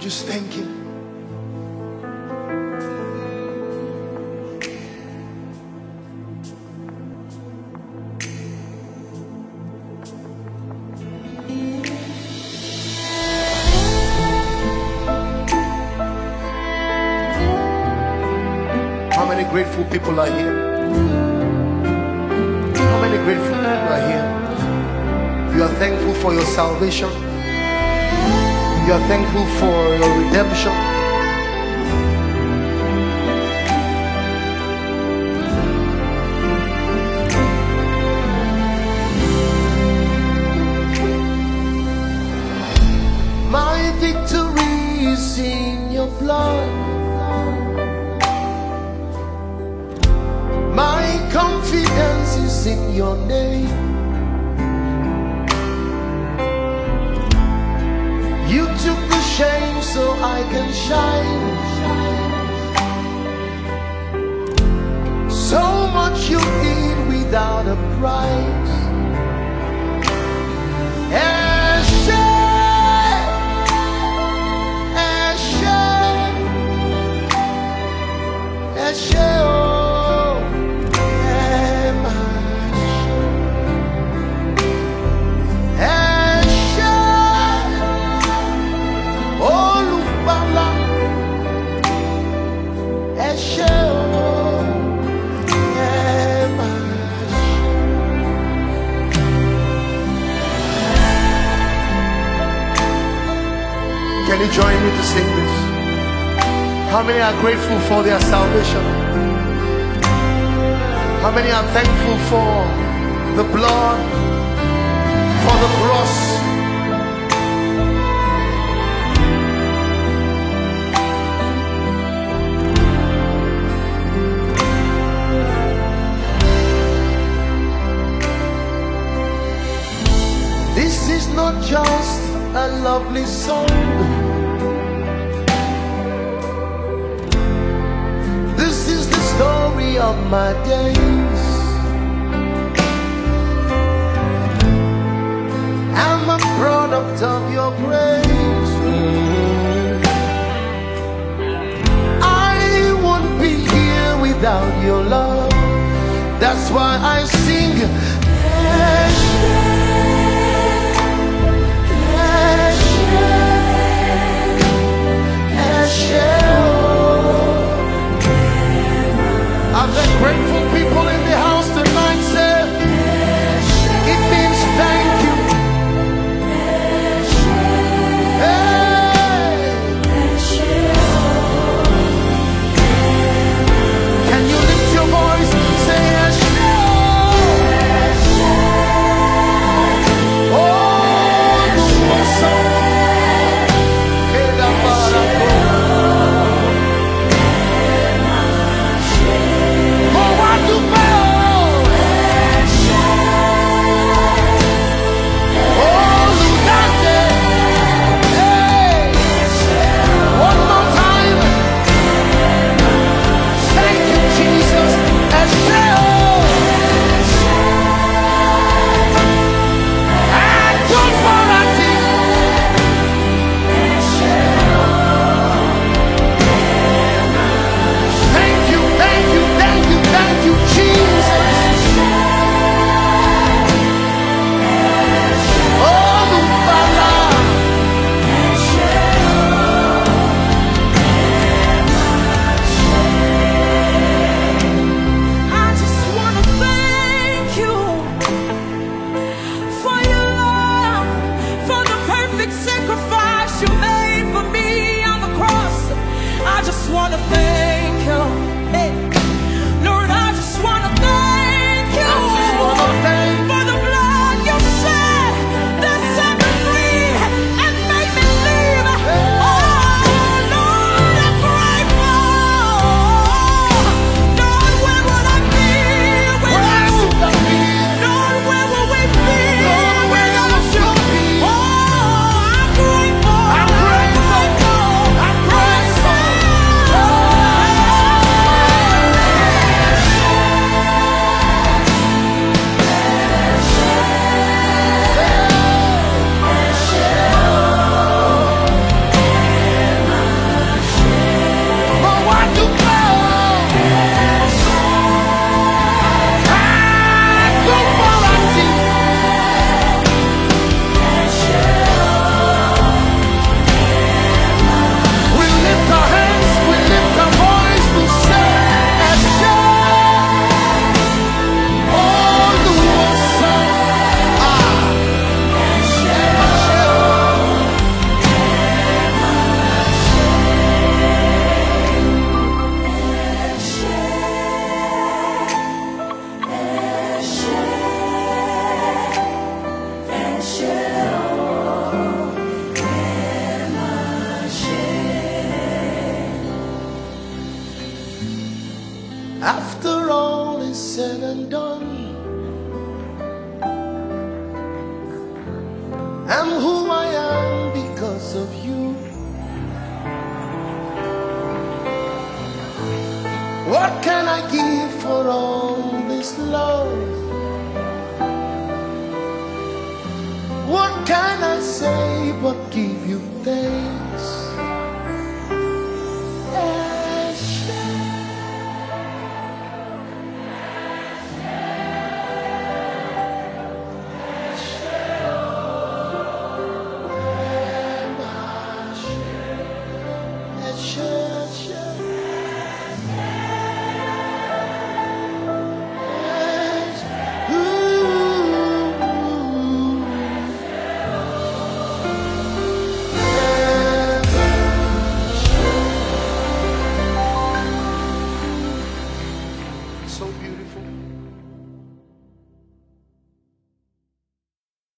just thank Him. How many grateful people are here? How many grateful people are here? You are thankful for your salvation. You are thankful for your redemption. My victory is in your blood. My confidence is in your name. You took the shame so I can shine. So much you did without a price. Eshe, Eshe, Eshe, oh, Eshe, Olubala, Eshe, oh, can you join me to sing this? How many are grateful for their salvation? How many are thankful for the blood, for the cross? This is not just a lovely song. This is the story of my days. I'm a product of your grace. I won't be here without your love. That's why I sing. Are there grateful people in the house tonight? Say, it means thank you. Hey. Can you lift your voice? Say, and done. I'm who I am because of you. What can I give for all this love? What can I say but give you thanks?